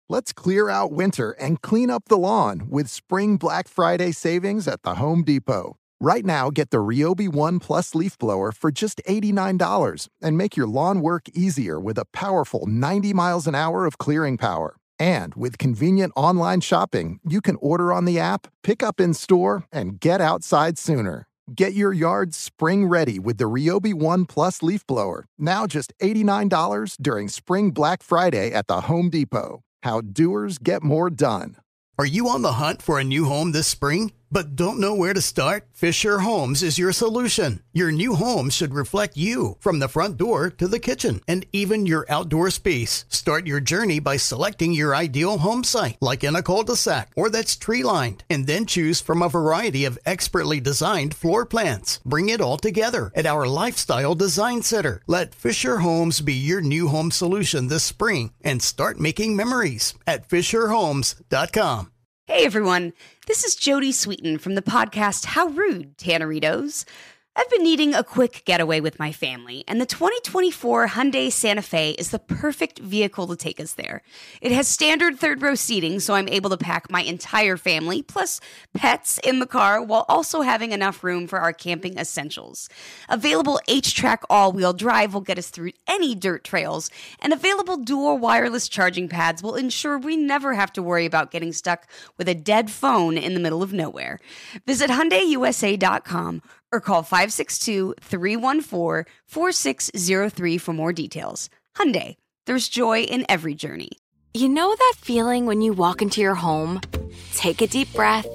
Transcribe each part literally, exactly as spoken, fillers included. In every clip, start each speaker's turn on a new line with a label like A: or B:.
A: Let's clear out winter and clean up the lawn with Spring Black Friday savings at the Home Depot. Right now, get the Ryobi One Plus leaf blower for just eighty-nine dollars and make your lawn work easier with a powerful ninety miles an hour of clearing power. And with convenient online shopping, you can order on the app, pick up in store, and get outside sooner. Get your yard spring ready with the Ryobi One Plus leaf blower, now just eighty-nine dollars during Spring Black Friday at the Home Depot. How doers get more done.
B: Are you on the hunt for a new home this spring, but don't know where to start? Fisher Homes is your solution. Your new home should reflect you, from the front door to the kitchen, and even your outdoor space. Start your journey by selecting your ideal home site, like in a cul-de-sac or that's tree-lined, and then choose from a variety of expertly designed floor plans. Bring it all together at our Lifestyle Design Center. Let Fisher Homes be your new home solution this spring and start making memories at fisher homes dot com.
C: Hey everyone, this is Jody Sweeten from the podcast How Rude, Tanneritos. I've been needing a quick getaway with my family, and the twenty twenty-four Hyundai Santa Fe is the perfect vehicle to take us there. It has standard third-row seating, so I'm able to pack my entire family, plus pets, in the car, while also having enough room for our camping essentials. Available H-Track all-wheel drive will get us through any dirt trails, and available dual wireless charging pads will ensure we never have to worry about getting stuck with a dead phone in the middle of nowhere. Visit Hyundai U S A dot com or call five six two, three one four, four six zero three for more details. Hyundai, there's joy in every journey.
D: You know that feeling when you walk into your home, take a deep breath,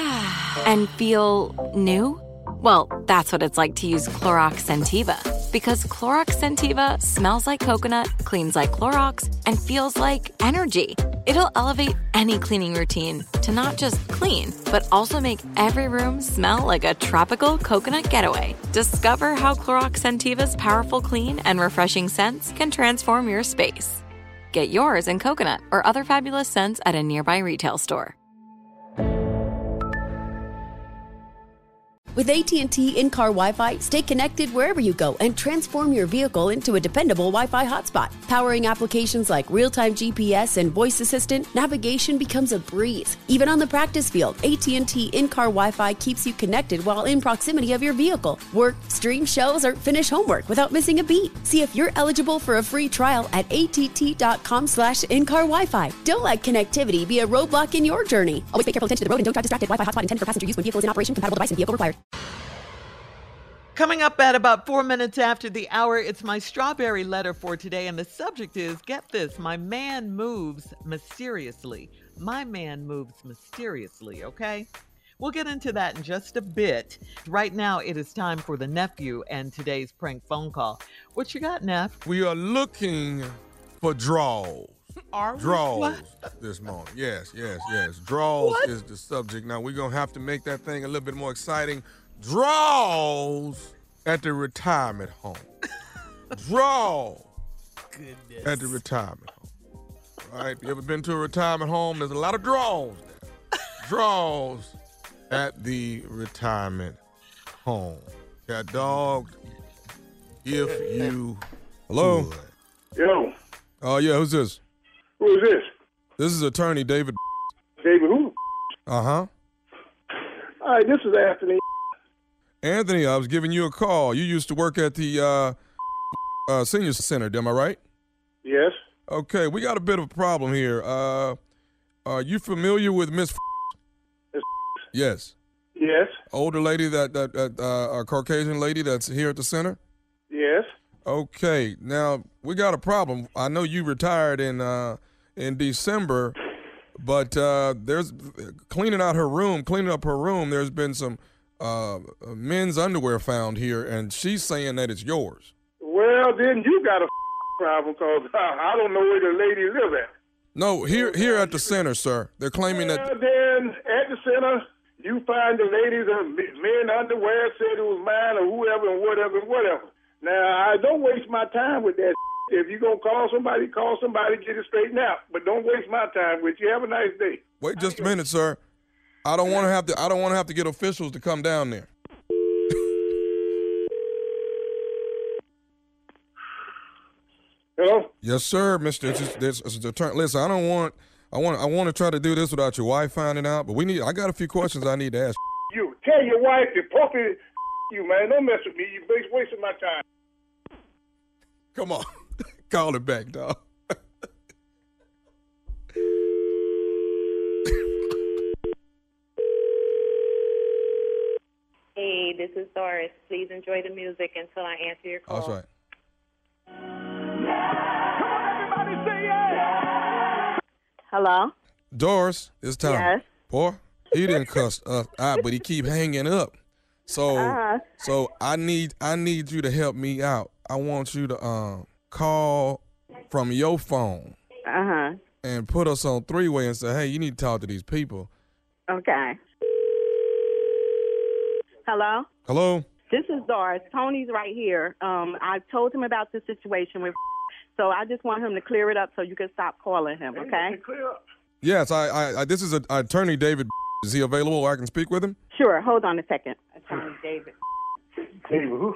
D: and feel new? Well, that's what it's like to use Clorox Scentiva. Because Clorox Scentiva smells like coconut, cleans like Clorox, and feels like energy. It'll elevate any cleaning routine to not just clean, but also make every room smell like a tropical coconut getaway. Discover how Clorox Scentiva's powerful clean and refreshing scents can transform your space. Get yours in coconut or other fabulous scents at a nearby retail store.
E: With A T and T in-car Wi-Fi, stay connected wherever you go and transform your vehicle into a dependable Wi-Fi hotspot. Powering applications like real-time G P S and voice assistant, navigation becomes a breeze. Even on the practice field, A T and T in-car Wi-Fi keeps you connected while in proximity of your vehicle. Work, stream shows, or finish homework without missing a beat. See if you're eligible for a free trial at att.com slash in-car Wi-Fi. Don't let connectivity be a roadblock in your journey. Always pay careful attention to the road and don't drive distracted. Wi-Fi hotspot intended for passenger use when vehicle is in operation. Compatible device and vehicle required.
F: Coming up at about four minutes after the hour, it's my strawberry letter for today, and the subject is, get this, my man moves mysteriously. My man moves mysteriously, okay? We'll get into that in just a bit. Right now, it is time for the nephew and today's prank phone call. What you got, Neff?
G: We are looking for draws.
F: Are we?
G: Draws
F: What?
G: this morning. Yes, yes, yes. Draws
F: What?
G: is the subject. Now, we're going to have to make that thing a little bit more exciting. Draws at the retirement home. Draws
F: Goodness.
G: at the retirement home. All right, you ever been to a retirement home? There's a lot of draws there. Draws at the retirement home. Got dogged if you
H: Hello?
G: would.
H: Yo,
G: Oh, yeah, who's this?
H: who is this?
G: This is attorney David.
H: David who?
G: Uh-huh.
H: All right, this is Anthony.
G: Anthony, I was giving you a call. You used to work at the uh, uh, senior center, am I right?
H: Yes.
G: Okay, we got a bit of a problem here. Uh, are you familiar with Miss?
H: Miss
G: Yes.
H: Yes.
G: Older lady, that that, that uh, a Caucasian lady that's here at the center.
H: Yes.
G: Okay, now we got a problem. I know you retired in uh, in December, but uh, there's cleaning out her room, cleaning up her room. There's been some uh, men's underwear found here, and she's saying that it's yours.
H: Well, then you got a problem because uh, I don't know where the lady live at.
G: No, here here at the center, sir. They're claiming
H: Well,
G: that.
H: then at the center, you find the ladies and men underwear said it was mine or whoever and whatever and whatever. Now, I don't waste my time with that. If you're going to call somebody, call somebody, get it straightened out. But don't waste my time with you. Have a nice day.
G: Wait just a minute, sir. I don't want to have to. I don't want to have to get officials to come down there.
H: Hello?
G: Yes, sir, Mister This, this, this attorney. Listen, I don't want. I want I want to try to do this without your wife finding out, but we need. I got a few questions I need to ask.
H: You tell your wife to puppy you, man. Don't mess with me. You're wasting my time.
G: Come on. Call it back, dog.
I: Hey, this is Doris. Please enjoy the music until I answer your call.
G: That's right.
H: Come on, everybody, say yeah!
I: Hello?
G: Doris, it's time.
I: Yes.
G: Boy, he didn't cuss us out, but he keep hanging up. So,
I: Uh-huh.
G: so I need I need you to help me out. I want you to um call from your phone
I: Uh-huh.
G: and put us on three-way and say, hey, you need to talk to these people.
I: Okay. Hello?
G: Hello?
I: This is Doris. Tony's right here. Um, I told him about the situation with so I just want him to clear it up so you can stop calling him, okay?
H: Clear up.
G: Yes, I, I, I this is a, attorney David. Is he available where I can speak with him?
I: Sure. Hold on a second. Attorney David.
H: David, who?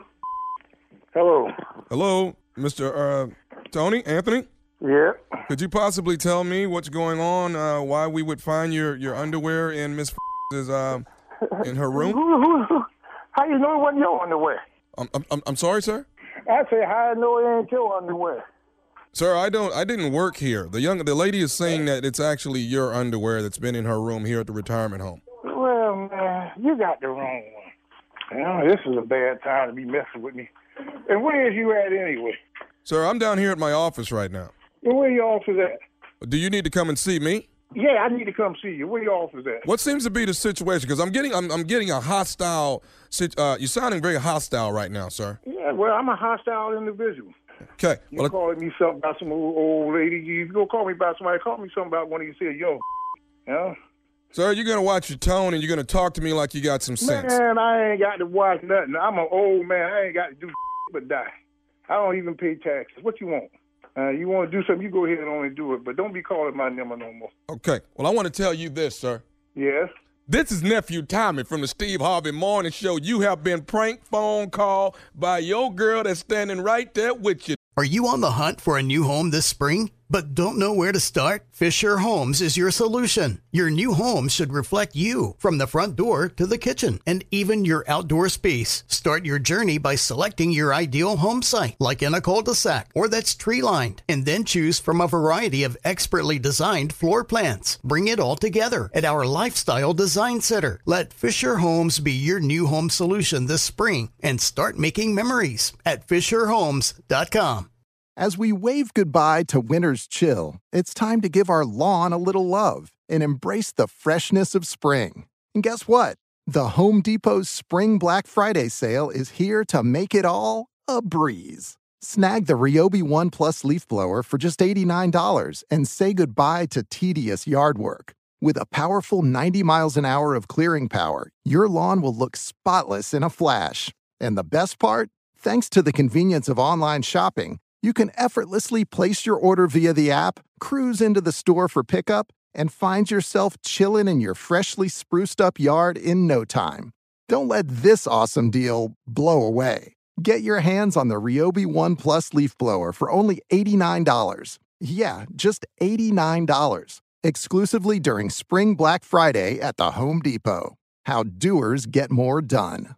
H: Hello.
G: Hello, Mister Uh, Tony, Anthony?
H: Yeah.
G: Could you possibly tell me what's going on, uh, why we would find your, your underwear in Miss is uh, in her room?
H: Who, who, who? How you know it wasn't your underwear?
G: I'm, I'm, I'm sorry, sir?
H: I say, how I know it ain't your underwear?
G: Sir, I don't. I didn't work here. The young, the lady is saying that it's actually your underwear that's been in her room here at the retirement home.
H: Well, man, you got the wrong one. You know, this is a bad time to be messing with me. And where is you at anyway?
G: Sir, I'm down here at my office right now.
H: And where your office at?
G: Do you need to come and see me?
H: Yeah, I need to come see you. Where your office at?
G: What seems to be the situation? Because I'm getting, I'm, I'm getting a hostile. sit- Uh, you're sounding very hostile right now, sir.
H: Yeah, well, I'm a hostile individual.
G: Okay.
H: You
G: Well,
H: calling me something about some old, old lady. You go call me about somebody. Call me something about one of you said, yo, you know?
G: sir, you're gonna watch your tone and you're gonna talk to me like you got some sense.
H: Man, I ain't got to watch nothing. I'm an old man. I ain't got to do but die. I don't even pay taxes. What you want? Uh, you want to do something, you go ahead and only do it. But don't be calling my number no more.
G: Okay. Well, I want to tell you this, sir.
H: Yes?
G: This is Nephew Tommy from the Steve Harvey Morning Show. You have been prank phone called by your girl that's standing right there with you.
B: Are you on the hunt for a new home this spring, but don't know where to start? Fisher Homes is your solution. Your new home should reflect you, from the front door to the kitchen, and even your outdoor space. Start your journey by selecting your ideal home site, like in a cul-de-sac or that's tree-lined, and then choose from a variety of expertly designed floor plans. Bring it all together at our Lifestyle Design Center. Let Fisher Homes be your new home solution this spring, and start making memories at fisher homes dot com.
A: As we wave goodbye to winter's chill, it's time to give our lawn a little love and embrace the freshness of spring. And guess what? The Home Depot's Spring Black Friday sale is here to make it all a breeze. Snag the Ryobi One Plus leaf blower for just eighty-nine dollars and say goodbye to tedious yard work. With a powerful ninety miles an hour of clearing power, your lawn will look spotless in a flash. And the best part? Thanks to the convenience of online shopping, you can effortlessly place your order via the app, cruise into the store for pickup, and find yourself chilling in your freshly spruced up yard in no time. Don't let this awesome deal blow away. Get your hands on the Ryobi One Plus leaf blower for only eighty-nine dollars. Yeah, just eighty-nine dollars. Exclusively during Spring Black Friday at the Home Depot. How doers get more done.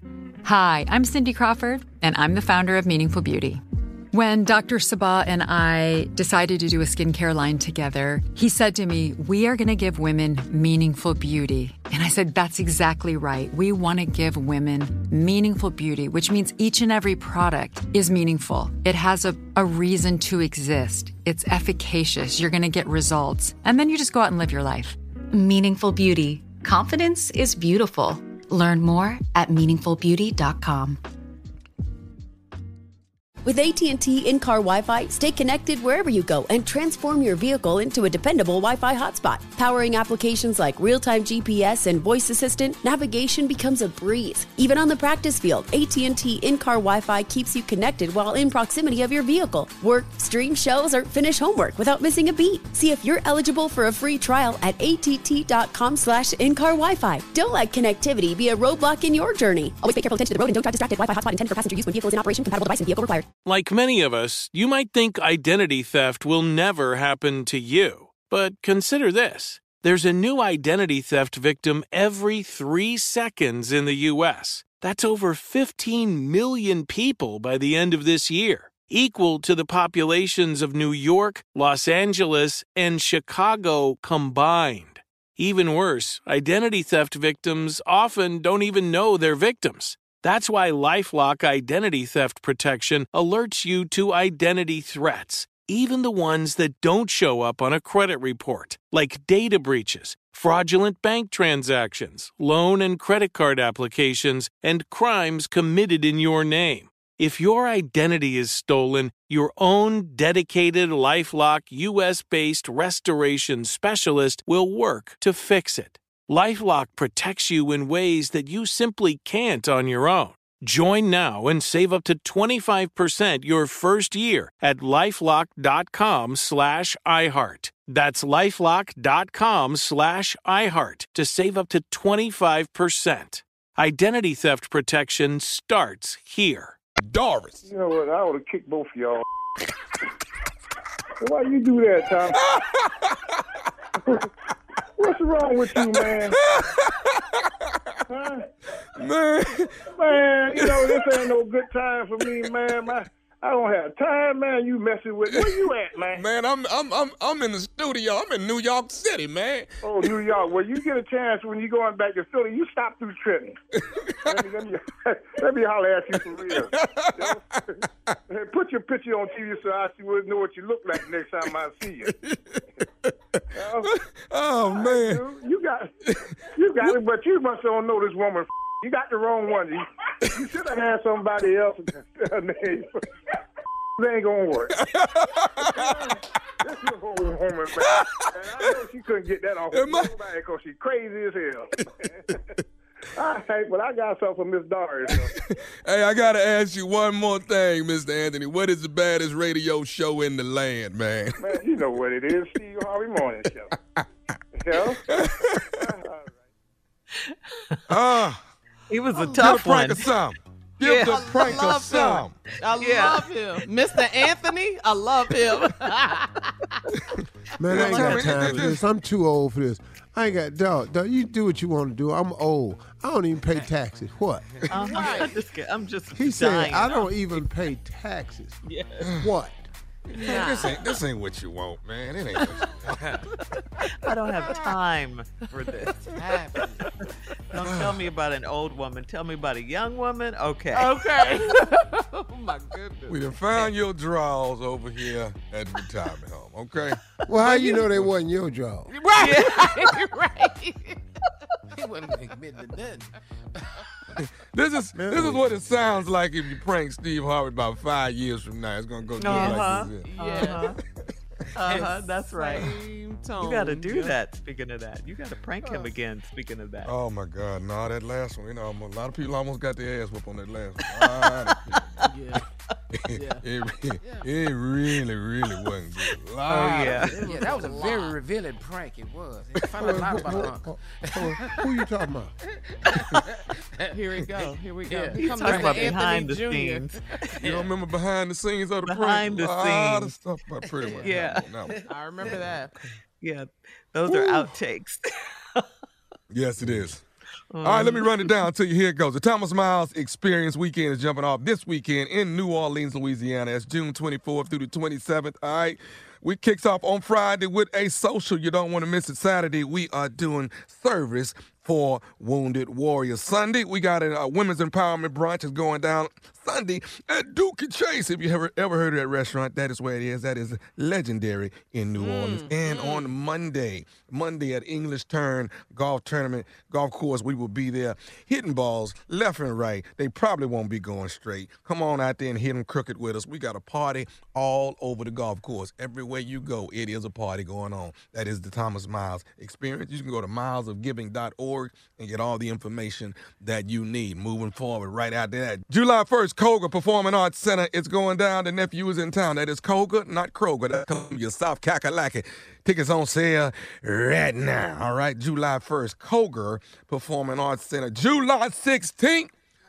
J: Hi, I'm Cindy Crawford, and I'm the founder of Meaningful Beauty. When Doctor Sabah and I decided to do a skincare line together, he said to me, we are going to give women meaningful beauty. And I said, that's exactly right. We want to give women meaningful beauty, which means each and every product is meaningful. It has a, a reason to exist. It's efficacious. You're going to get results. And then you just go out and live your life.
K: Meaningful Beauty. Confidence is beautiful. Learn more at meaningful beauty dot com.
E: With A T and T in-car Wi-Fi, stay connected wherever you go and transform your vehicle into a dependable Wi-Fi hotspot. Powering applications like real-time G P S and voice assistant, navigation becomes a breeze. Even on the practice field, A T and T in-car Wi-Fi keeps you connected while in proximity of your vehicle. Work, stream shows, or finish homework without missing a beat. See if you're eligible for a free trial at att.com slash in-car Wi-Fi. Don't let connectivity be a roadblock in your journey. Always pay careful attention to the road and don't drive distracted. Wi-Fi hotspot intended for passenger use when vehicle is in operation. Compatible device and vehicle required.
L: Like many of us, you might think identity theft will never happen to you. But consider this. There's a new identity theft victim every three seconds in the U S. That's over fifteen million people by the end of this year, equal to the populations of New York, Los Angeles, and Chicago combined. Even worse, identity theft victims often don't even know they're victims. That's why LifeLock Identity Theft Protection alerts you to identity threats, even the ones that don't show up on a credit report, like data breaches, fraudulent bank transactions, loan and credit card applications, and crimes committed in your name. If your identity is stolen, your own dedicated LifeLock U S-based restoration specialist will work to fix it. LifeLock protects you in ways that you simply can't on your own. Join now and save up to twenty-five percent your first year at LifeLock.com slash iHeart. That's LifeLock.com slash iHeart to save up to twenty-five percent. Identity theft protection starts here.
G: Doris.
H: You know what? I ought to kick both of y'all. Why you do that, Tom? What's wrong with you, man? Huh?
G: Man.
H: Man, you know, this ain't no good time for me, man. My, I don't have time, man. You messing with me. Where you at, man?
G: Man, I'm I'm I'm I'm in the studio. I'm in New York City, man.
H: Oh, New York. Well, you get a chance when you're going back to Philly, you stop through Trenton. let, me, let, me, let me holler at you for real. You know? Hey, put your picture on T V so I see what know what you look like next time I see you. Uh,
G: oh man,
H: dude, you got you got it, but you must don't know this woman. You got the wrong one. You, you should have had somebody else. It ain't gonna work. This little old woman, man. And I know she couldn't get that off of nobody because she's crazy as hell. All right, but I got something for Miss Doris.
G: Hey, I gotta ask you one more thing, Mister Anthony. What is the baddest radio show in the land, man?
H: Man, you know what it is. Steve Harvey Morning Show. You know?
G: Ah,
F: he was a tough
G: give
F: one.
G: Give the Give
F: yeah.
G: the prank a song.
M: I
F: Yeah.
M: love him. Mister Anthony, I love him.
N: Man, I ain't got time for this. I'm too old for this. I ain't got, dog, dog, you do what you want to do. I'm old. I don't even pay taxes. What?
F: Uh-huh. I'm just, I'm just
N: He
F: dying.
N: said, I don't even pay taxes.
F: Yeah.
N: What?
G: Nah. This ain't this ain't what you want, man. It ain't what you want.
F: I don't have time for this. Don't tell me about an old woman. Tell me about a young woman. Okay.
M: Okay. Oh my goodness.
G: We done found your drawers over here at the retirement home, okay?
N: Well, how you know they wasn't your job?
M: Right. right. He wasn't admitting to nothing.
G: This is this is what it sounds like if you prank Steve Harvey about five years from now. It's gonna go just
F: Uh-huh.
G: like this.
M: Yeah.
F: Uh-huh. Uh-huh. That's right.
M: Same tone.
F: You got to do
M: yeah.
F: that. Speaking of that, you got to prank him again. Speaking of that.
G: Oh my God, no, that last one. You know, a lot of people almost got their ass whooped on that last one. Ah,
M: Yeah. Yeah.
G: it, it, it really, really wasn't good.
F: Oh yeah.
M: Yeah, that was a very revealing prank. It was. It found out a lot about
N: Who-
M: her uncle.
N: who- Who you talking about?
M: Here we go. Here we go.
F: Yeah.
M: Here
F: He's
M: comes
F: talking
M: Mister
F: about behind the
M: Anthony Junior
F: scenes.
G: You don't remember behind the scenes of the
F: Behind
G: prank?
F: the
G: A lot of
F: scenes.
G: stuff, but pretty much.
F: Yeah.
G: No, no.
M: I remember that.
F: Yeah. Those are outtakes.
G: Yes, it is. All right, let me run it down to you. Here it goes. The Thomas Miles Experience Weekend is jumping off this weekend in New Orleans, Louisiana. It's June twenty-fourth through the twenty-seventh. All right. We kicks off on Friday with a social. You don't want to miss it. Saturday, we are doing service for Wounded Warriors. Sunday, we got a, a women's empowerment brunch is going down Sunday at Duke and Chase. If you ever ever heard of that restaurant, that is where it is. That is legendary in New Orleans. And on Monday, Monday at English Turn Golf Tournament, golf course, we will be there hitting balls left and right. They probably won't be going straight. Come on out there and hit them crooked with us. We got a party all over the golf course. Everywhere you go, it is a party going on. That is the Thomas Miles Experience. You can go to miles of giving dot org and get all the information that you need. Moving forward right after that. July first, Koga Performing Arts Center. It's going down. The nephew is in town. That is Koga, not Kroger. That's Columbia, South Kakalaki. Tickets on sale right now. All right, July first, Koga Performing Arts Center. July sixteenth,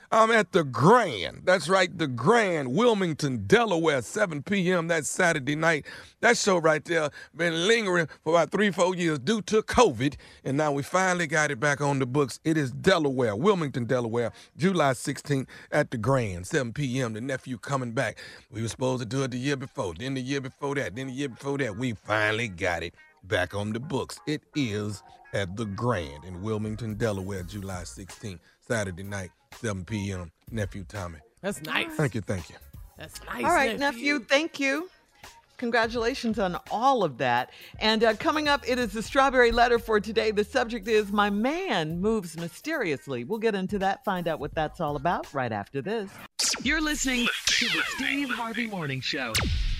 G: I'm at the Grand. That's right, the Grand, Wilmington, Delaware, seven p.m. that Saturday night. That show right there been lingering for about three, four years due to COVID, and now we finally got it back on the books. It is Delaware, Wilmington, Delaware, July sixteenth at the Grand, seven p.m. The nephew coming back. We were supposed to do it the year before, then the year before that, then the year before that. We finally got it back on the books. It is at the Grand in Wilmington, Delaware, July sixteenth, Saturday night, seven p.m. Nephew Tommy.
M: That's nice.
G: Thank you, thank you.
M: That's nice.
F: All right, nephew. nephew, thank you. Congratulations on all of that. And uh, coming up, it is the Strawberry Letter for today. The subject is My Man Moves Mysteriously. We'll get into that, find out what that's all about right after this.
O: You're listening to the Steve Harvey Morning Show.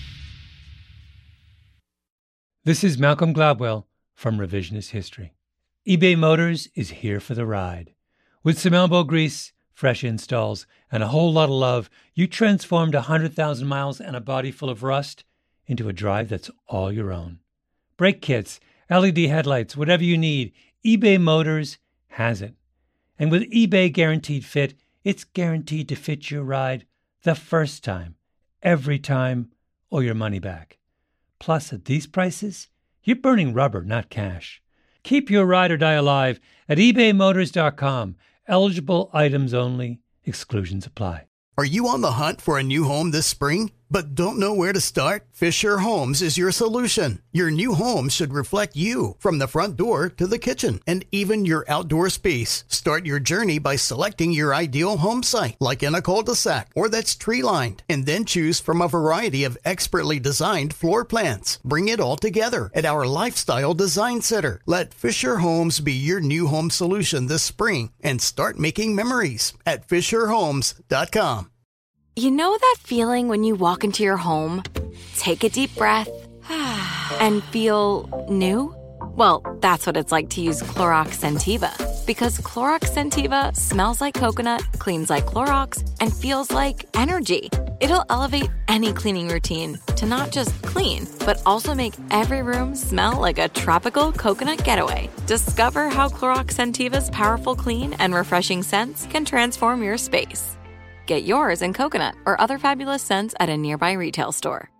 P: This is Malcolm Gladwell from Revisionist History. eBay Motors is here for the ride. With some elbow grease, fresh installs, and a whole lot of love, you transformed one hundred thousand miles and a body full of rust into a drive that's all your own. Brake kits, L E D headlights, whatever you need, eBay Motors has it. And with eBay Guaranteed Fit, it's guaranteed to fit your ride the first time, every time, or your money back. Plus, at these prices, you're burning rubber, not cash. Keep your ride or die alive at ebay motors dot com. Eligible items only. Exclusions apply.
B: Are you on the hunt for a new home this spring, but don't know where to start? Fisher Homes is your solution. Your new home should reflect you, from the front door to the kitchen and even your outdoor space. Start your journey by selecting your ideal home site, like in a cul-de-sac or that's tree-lined, and then choose from a variety of expertly designed floor plans. Bring it all together at our Lifestyle Design Center. Let Fisher Homes be your new home solution this spring and start making memories at fisher homes dot com.
D: You know that feeling when you walk into your home, take a deep breath, and feel new? Well, that's what it's like to use Clorox Scentiva. Because Clorox Scentiva smells like coconut, cleans like Clorox, and feels like energy. It'll elevate any cleaning routine to not just clean, but also make every room smell like a tropical coconut getaway. Discover how Clorox Scentiva's powerful clean and refreshing scents can transform your space. Get yours in coconut or other fabulous scents at a nearby retail store.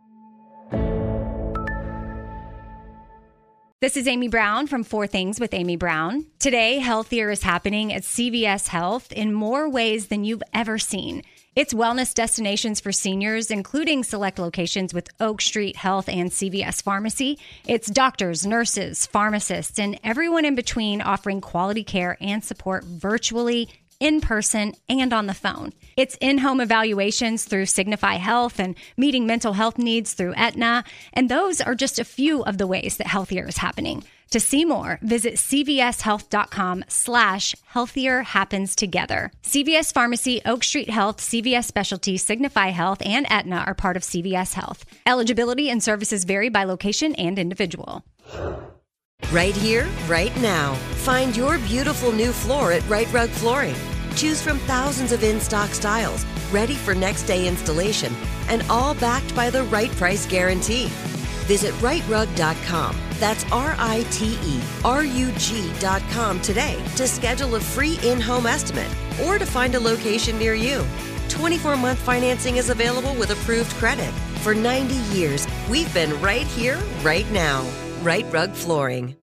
Q: This is Amy Brown from Four Things with Amy Brown. Today, healthier is happening at C V S Health in more ways than you've ever seen. It's wellness destinations for seniors, including select locations with Oak Street Health and C V S Pharmacy. It's doctors, nurses, pharmacists, and everyone in between offering quality care and support virtually, in person, and on the phone. It's in-home evaluations through Signify Health and meeting mental health needs through Aetna. And those are just a few of the ways that healthier is happening. To see more, visit cvshealth.com slash healthier happens together. C V S Pharmacy, Oak Street Health, C V S Specialty, Signify Health, and Aetna are part of C V S Health. Eligibility and services vary by location and individual.
R: Right here, right now. Find your beautiful new floor at Right Rug Flooring. Choose from thousands of in-stock styles, ready for next day installation, and all backed by the right price guarantee. Visit right rug dot com. That's R I T E R U G dot com today to schedule a free in-home estimate or to find a location near you. twenty-four month financing is available with approved credit. For ninety years, we've been right here, right now. Right Rug Flooring.